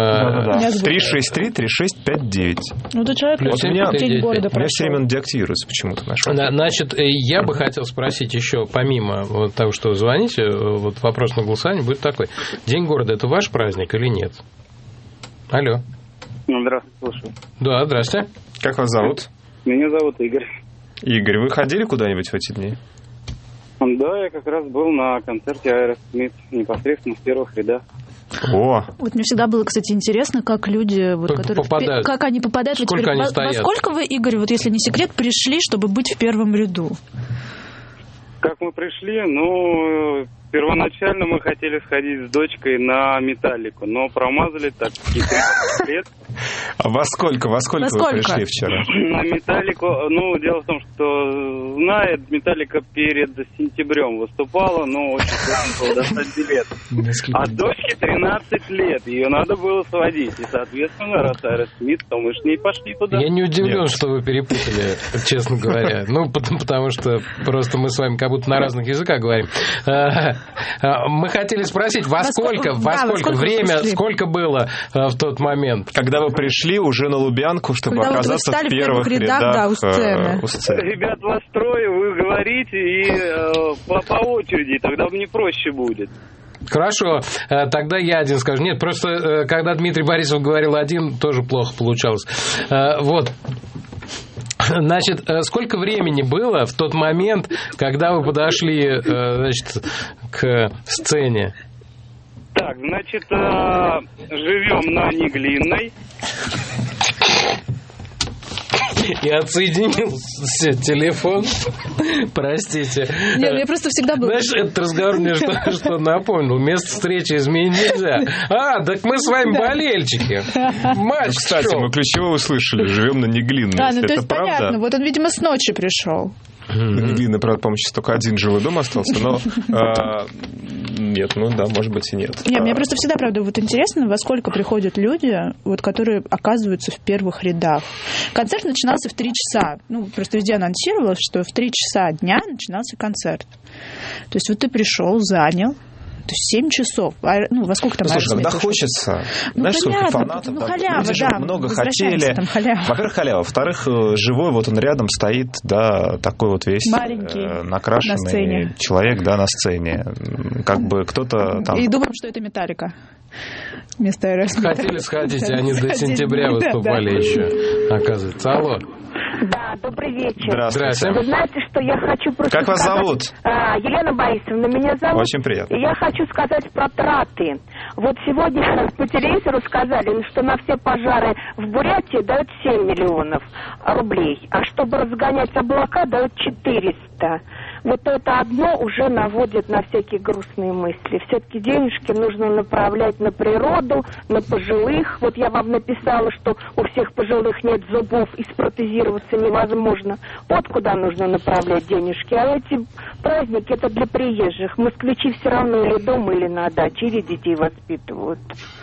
363-3659. Ну, ты человек, вот у меня города прошел. все время он деактивируется почему-то. Значит, я бы хотел спросить еще, помимо того, что вы звоните, вот вопрос на голосование будет такой. День города – это ваш праздник или нет? Алло. Здравствуйте, слушаю. Да, здрасте. Как вас зовут? Меня зовут Игорь. Игорь, вы ходили куда-нибудь в эти дни? Да, я как раз был на концерте Aerosmith непосредственно в первых рядах. О! Вот мне всегда было, кстати, интересно, как люди, вот, которые попадают. Как они попадают. Сколько они стоят? Во сколько вы, Игорь, вот если не секрет, пришли, чтобы быть в первом ряду? Как мы пришли? Ну, первоначально мы хотели сходить с дочкой на Металлику, но промазали так лет. А во сколько вы пришли вчера? На Металлику, ну, дело в том, что знает, Металлика перед сентябрем выступала, но очень сложно было достать билет. А дочке 13 лет, ее надо было сводить. И, соответственно, раз Aerosmith, то мы с ней пошли туда. Я не удивлен, что вы перепутали, честно говоря. Ну, потому что просто мы с вами как будто на разных языках говорим. Мы хотели спросить, во сколько время, сколько было в тот момент? Когда вы пришли уже на Лубянку, чтобы оказаться в первых рядах у сцены. Ребят, вас трое, вы говорите, и по очереди, тогда мне проще будет. Хорошо, тогда я один скажу. Нет, просто когда Дмитрий Борисов говорил один, тоже плохо получалось. Вот. Значит, сколько времени было в тот момент, когда вы подошли, значит, к сцене? Так, значит, живем на Неглинной. Я отсоединился телефон. Простите. Нет, мне просто всегда было... Знаешь, этот разговор мне что напомнил. Место встречи изменить нельзя. Так мы с вами болельщики. Матч. Кстати, мы ключевое услышали. Живем на Неглинной. Ну то есть понятно. Вот он, видимо, с ночи пришел. На Неглинной, правда, по-моему, сейчас только один жилой дом остался, но нет, может быть и нет. Нет, мне просто всегда, правда, вот интересно, во сколько приходят люди, вот, которые оказываются в первых рядах. Концерт начинался в 3 часа. Ну, просто везде анонсировалось, что в 3 часа дня начинался концерт. То есть вот ты пришел, занял. То есть 7 часов. Во сколько там? Слушай, когда хочется. Знаешь, сколько фанатов. Халява, люди же много хотели. Во-первых, халява. Во-вторых, живой, вот он рядом стоит, да, такой вот весь накрашенный человек, да, на сцене. Как бы кто-то там... И думаем, что это Металлика. Вместо Aerosmith. Хотели сходить, они до сентября выступали еще, оказывается. Алло. Да, добрый вечер. Здравствуйте. Вы знаете, что я хочу просто Как вас зовут? Елена Борисовна, меня зовут. Очень приятно. И я хочу сказать про траты. Вот сегодня по телевизору сказали, что на все пожары в Бурятии дают 7 миллионов рублей, а чтобы разгонять облака, дают 400. Вот это одно уже наводит на всякие грустные мысли. Все-таки денежки нужно направлять на природу, на пожилых. Вот я вам написала, что у всех пожилых нет зубов и спротезироваться невозможно. Вот куда нужно направлять денежки. А эти праздники это для приезжих. Москвичи все равно или дома, или на даче, или детей воспитывают.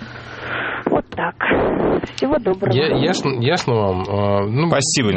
Вот так. Всего доброго. Ясно вам. Спасибо.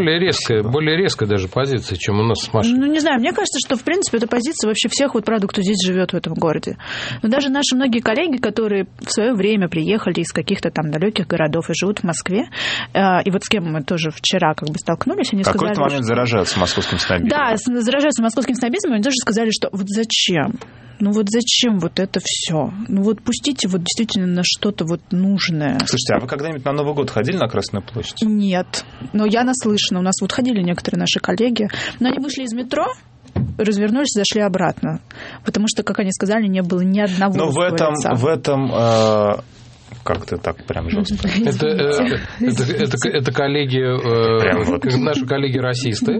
Более резкая даже позиция, чем у нас с Машей. Ну, не знаю, мне кажется, что, в принципе, это позиция вообще всех, вот, правда, кто здесь живет в этом городе. Но даже наши многие коллеги, которые в свое время приехали из каких-то там далеких городов и живут в Москве, и вот с кем мы тоже вчера как бы столкнулись, они сказали... В какой-то момент заражаются московским снобизмом. Да, заражаются московским снобизмом, они тоже сказали, что вот зачем? Ну вот зачем вот это все? Ну вот пустите вот действительно на что-то вот нужное. Слушайте, а вы когда-нибудь на Новый год ходили на Красную площадь? Нет, но я наслышана. У нас вот ходили некоторые наши коллеги, но они вышли из метро, развернулись и зашли обратно. Потому что, как они сказали, не было ни одного лица. В этом как-то так прям жестко. Это коллеги, наши коллеги-расисты.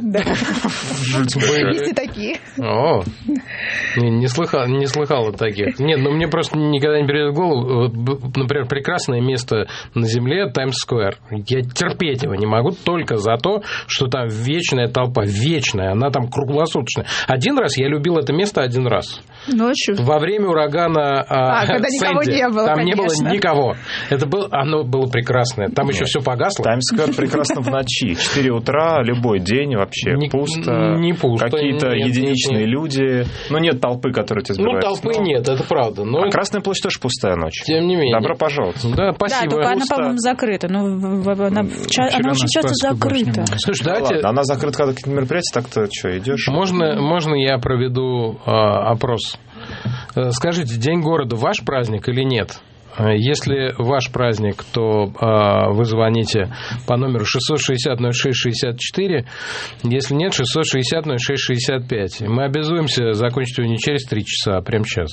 Есть и такие. О, не слыхал о таких. Нет, ну мне просто никогда не придет в голову, например, прекрасное место на земле, Таймс-сквер. Я терпеть его не могу только за то, что там вечная толпа, вечная, она там круглосуточная. Один раз я любил это место один раз. Ночью? Во время урагана когда никого Сэнди. не было, Там конечно. не было никого. Оно было прекрасное. Там еще все погасло. Таймс-сквер прекрасно в ночи. 4 утра, любой день вообще пусто. Не пусто. Какие-то единичные люди. Ну, нет толпы, которые тебя сбивают. Толпы нет, это правда. Но... А Красная площадь тоже пустая ночь. Тем не менее. Добро пожаловать. Да, спасибо. Да, только она, по-моему, закрыта. Она очень часто закрыта. Слушай, давайте... Ладно, она закрыта, когда какие-то мероприятия, так-то что, идешь? Можно я проведу опрос? Скажите, День города ваш праздник или нет? Если ваш праздник, то вы звоните по номеру 660-06-64. Если нет, 660-06-65. Мы обязуемся закончить его не через 3 часа, а прямо сейчас.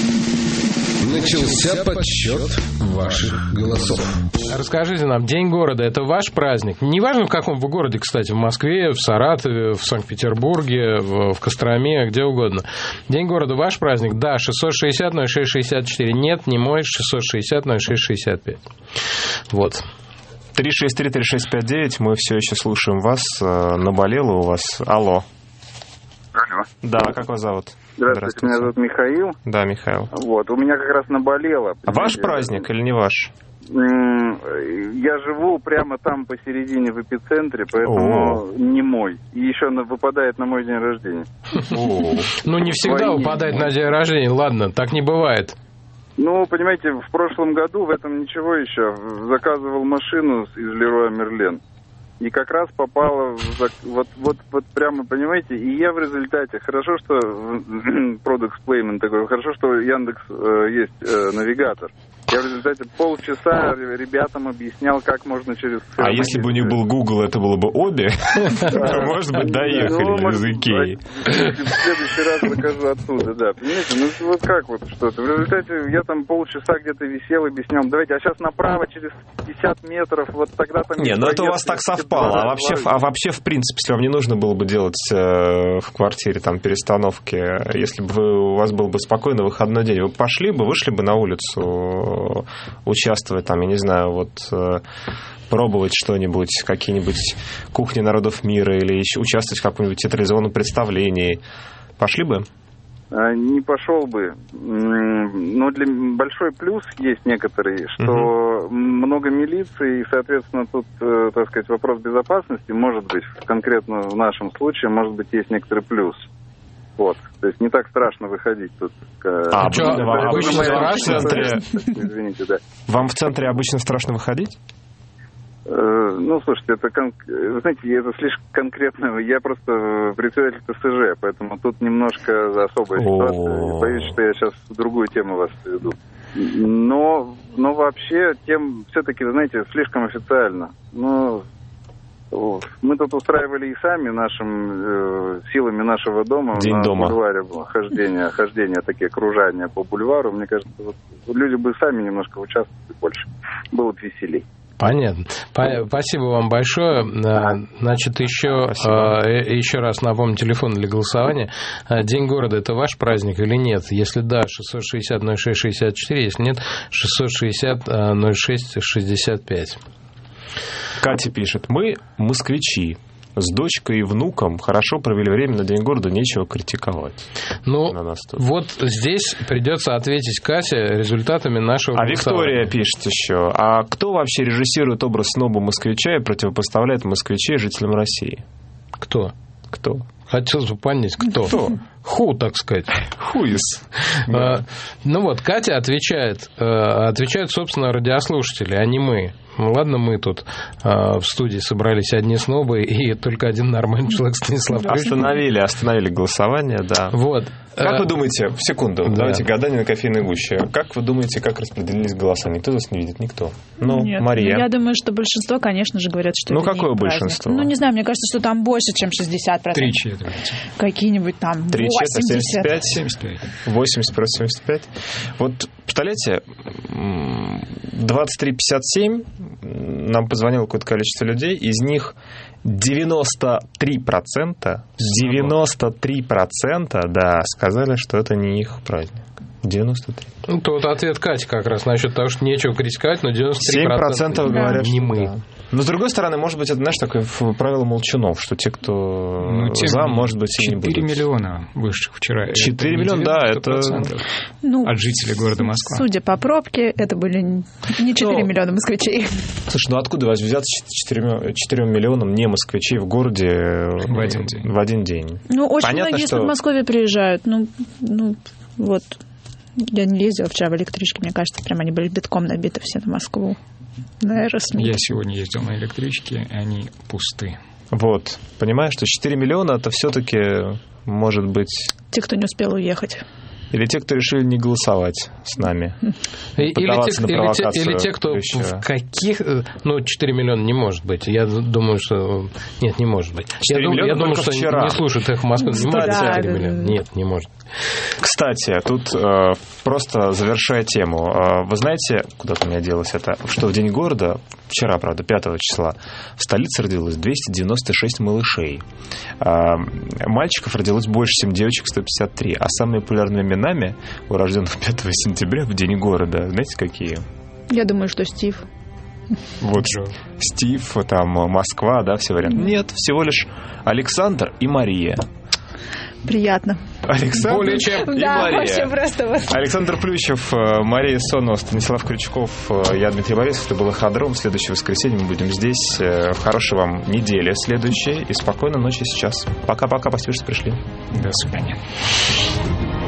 Начался подсчет ваших голосов. Расскажите нам, День города – это ваш праздник? Неважно, в каком вы городе, кстати, в Москве, в Саратове, в Санкт-Петербурге, в Костроме, где угодно. День города – ваш праздник? Да, 660-06-64. Нет, не мой, 660-06-65. Вот. 363-3659, мы все еще слушаем вас. Наболело у вас? Алло. Алло. Да, как вас зовут? Здравствуйте, меня зовут Михаил. Да, Михаил. Вот, у меня как раз наболело. Ваш праздник или не ваш? Я живу прямо там посередине, в эпицентре, поэтому не мой. И еще выпадает на мой день рождения. Ну, не всегда выпадает на день рождения, ладно, так не бывает. Ну, понимаете, в прошлом году, в этом ничего еще, заказывал машину из Леруа Мерлен. И как раз попала вот прямо, понимаете, и я в результате, хорошо, что Product Placement такой, хорошо, что Яндекс есть навигатор. Я в результате полчаса ребятам объяснял, как можно через... А если бы у них был Google, это было бы обе, может быть, доехали из Икеи. В следующий раз закажу оттуда, да. Понимаете, ну вот как вот что-то. В результате я там полчаса где-то висел, объяснял, давайте, а сейчас направо через 50 метров, вот тогда там... Не, ну это у вас так совпало. А вообще, в принципе, если вам не нужно было бы делать в квартире там перестановки, если бы у вас был бы спокойный выходной день, вы пошли бы, вышли бы на улицу участвовать там, я не знаю, вот пробовать что-нибудь, какие-нибудь кухни народов мира или еще участвовать в каком-нибудь театрализованном представлении. Пошли бы? Не пошел бы. Но большой плюс есть некоторые, что много милиции, и, соответственно, тут, так сказать, вопрос безопасности, может быть, конкретно в нашем случае, может быть, есть некоторый плюс. Вот. То есть не так страшно выходить тут. Обычно в центре... Извините, да. Вам в центре обычно страшно выходить? Ну, слушайте, вы знаете, это слишком конкретно. Я просто председатель ТСЖ, поэтому тут немножко особая ситуация. Боюсь, что я сейчас в другую тему вас приведу. Но вообще, все-таки, вы знаете, слишком официально. Но мы тут устраивали и сами силами нашего дома. День дома. На бульваре хождение, такие кружания по бульвару. Мне кажется, люди бы сами немножко участвовали больше. Было бы веселей. Понятно. Спасибо вам большое. Значит, еще раз напомню, телефон для голосования. День города – это ваш праздник или нет? Если да, 660-06-64, если нет, 660-06-65. Катя пишет: мы москвичи. С дочкой и внуком хорошо провели время на День города, нечего критиковать. Ну, вот здесь придется ответить Кате результатами нашего голосования. Виктория пишет еще: а кто вообще режиссирует образ сноба-москвича и противопоставляет москвичей жителям России? Кто? Кто? Хотелось бы понять, кто? Who, так сказать. Who is? Ну вот, Катя отвечают, собственно, радиослушатели, а не мы. Ладно, мы тут в студии собрались одни снобы и только один нормальный человек, Станислав Крючков. Остановили голосование, да. Вот. Как вы думаете, в секунду, давайте гадание на кофейной гуще, как вы думаете, как распределились голоса? Никто нас не видит, никто. Нет, Мария. Я думаю, что большинство, конечно же, говорят, что это какое не большинство? Не знаю, мне кажется, что там больше, чем 60%. 3/4. Какие-нибудь там 3/4, 80. 75. 80 против 75. Вот, представляете, 23:57 нам позвонило какое-то количество людей, из них 93%, да, сказали, что это не их праздник. 93. Ну, тут ответ Кати как раз насчет того, что нечего критиковать, но 93% говорят, не что мы. Да. Но, с другой стороны, может быть, это, знаешь, такое правило молчунов, что те, кто за, может быть, и не будут. 4 миллиона высших вчера. 4 миллиона, да, это... От жителей города Москва. Судя по пробке, это были не 4 миллиона москвичей. Слушай, откуда взяться 4 миллионам не москвичей в городе в один день? Очень понятно, многие из Подмосковья приезжают. Вот. Я не ездила вчера в электричке, мне кажется, прям они были битком набиты все на Москву. Я сегодня ездил на электричке, и они пусты. Вот. Понимаешь, что 4 миллиона это все-таки может быть... Те, кто не успел уехать. Или те, кто решили не голосовать с нами. Или те, кто в каких... 4 миллиона не может быть. Я думаю, что... Нет, не может быть. Я думаю, что вчера. Не слушают «Эхо Москвы». Не может быть 4 миллиона. Нет, не может. Кстати, тут просто завершая тему. Вы знаете, куда-то у меня делось это, что в День города, вчера, правда, 5 числа, в столице родилось 296 малышей. Мальчиков родилось больше, чем девочек, 153. А самыми популярными именами у рожденных 5 сентября в День города, знаете, какие? Я думаю, что Стив. Вот Стив, там Москва, да, все варианты. Нет, всего лишь Александр и Мария. Приятно. Александр более чем. И Мария. Вообще просто вот. Александр Плющев, Мария Сонова, Станислав Крючков, я Дмитрий Борисов. Это был «Эходром». В следующее воскресенье мы будем здесь. Хорошей вам недели следующей. И спокойной ночи сейчас. Пока-пока. Спасибо, что пришли. До свидания.